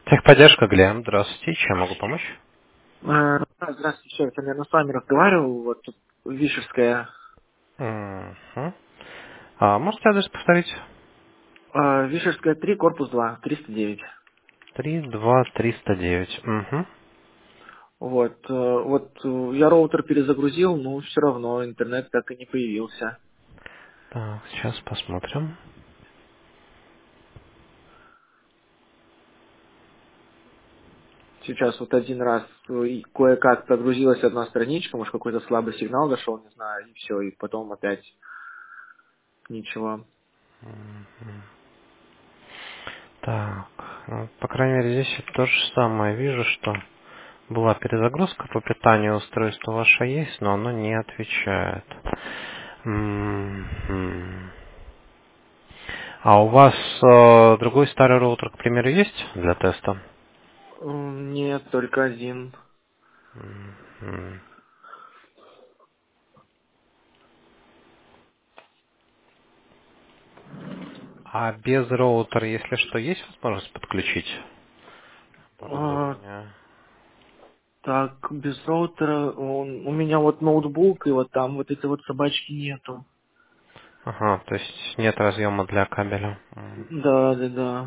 Техподдержка, Глеб. Здравствуйте. Чем могу помочь? Здравствуйте, еще раз. Я, наверное, с вами разговаривал. Вот тут Вишерская. Мгм. Можете адрес повторить? Вишерская 3, корпус 2, 309. 32309. Угу. Вот, я роутер перезагрузил, но все равно интернет так и не появился. Так, сейчас посмотрим. Сейчас вот один раз и кое-как прогрузилась одна страничка, может какой-то слабый сигнал зашел, не знаю, и все, и потом опять ничего. Так, ну, по крайней мере, здесь я то же самое вижу, что была перезагрузка по питанию устройства ваше есть, но оно не отвечает. Мгм. А у вас другой старый роутер, к примеру, есть для теста? Нет, только один. Мгм. А без роутера, если что, есть возможность подключить А, оборудование? так, без роутера, у меня вот ноутбук, и вот там вот этой вот собачки нету. Ага, то есть нет разъема для кабеля. Да, да, да.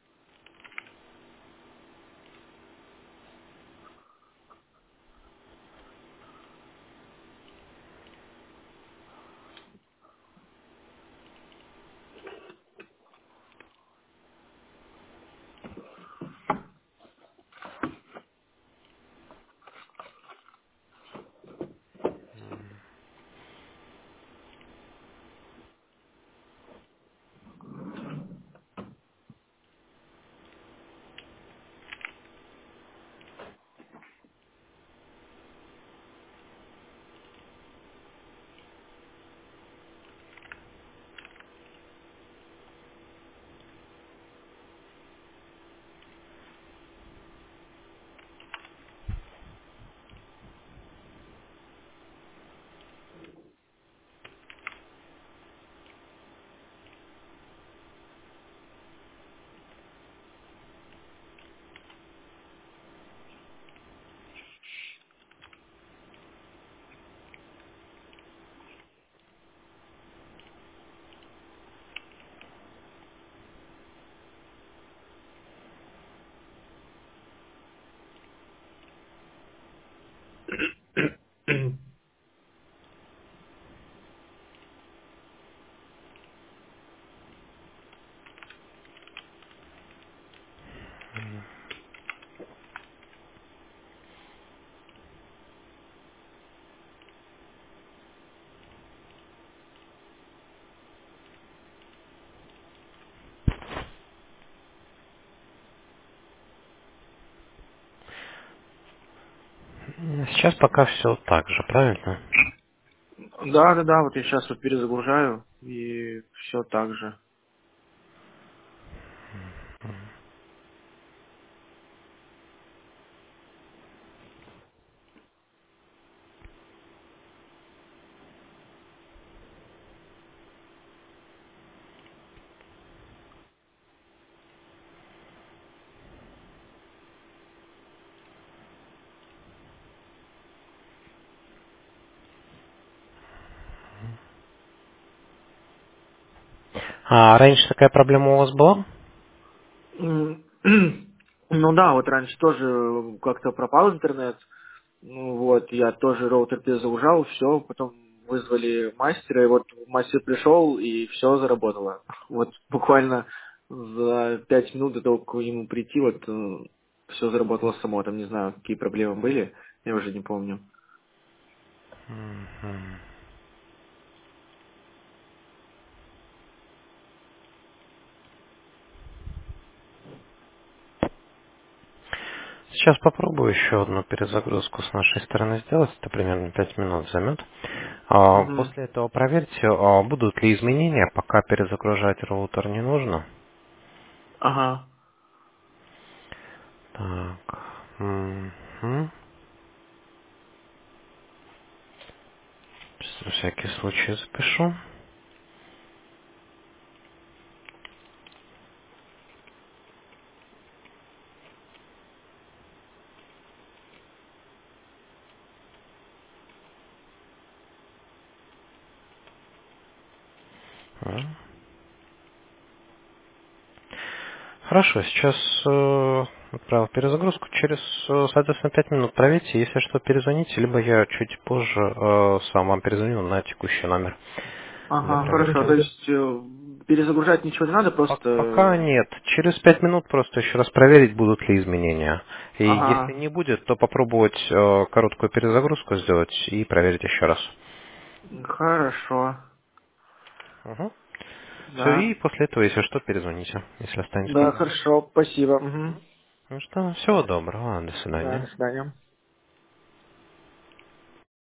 Сейчас пока все так же, правильно? Да, да, да, вот я сейчас вот перезагружаю, и все так же. А раньше такая проблема у вас была? М, Ну да, вот раньше тоже как-то пропал интернет. Ну вот, я тоже роутер перезагружал, все, потом вызвали мастера, и вот мастер пришел, и все заработало. Вот буквально за 5 минут до того, как ему прийти, вот все заработало само. Там не знаю, какие проблемы были, я уже не помню. Мгм. Сейчас попробую еще одну перезагрузку с нашей стороны сделать. Это примерно 5 минут займет. Мгм. После этого проверьте, будут ли изменения, пока перезагружать роутер не нужно. Ага. Так. Мгм. Сейчас на всякий случай запишу. М. Хорошо, сейчас отправил перезагрузку. Через, соответственно, 5 минут проверьте. Если что, перезвоните, либо я чуть позже сам вам перезвоню на текущий номер для Ага, хорошо. То проверки. есть перезагружать ничего не надо, Пока просто... нет. Через 5 минут просто еще раз проверить, будут ли изменения. И если Ага, не будет, то попробовать короткую перезагрузку сделать и проверить еще раз. хорошо. Все, Да. и после этого, если что, перезвоните, если останется Да, какие-то вопросы. хорошо, спасибо. Мгм. Ну что, всего доброго, до Да, свидания. до свидания.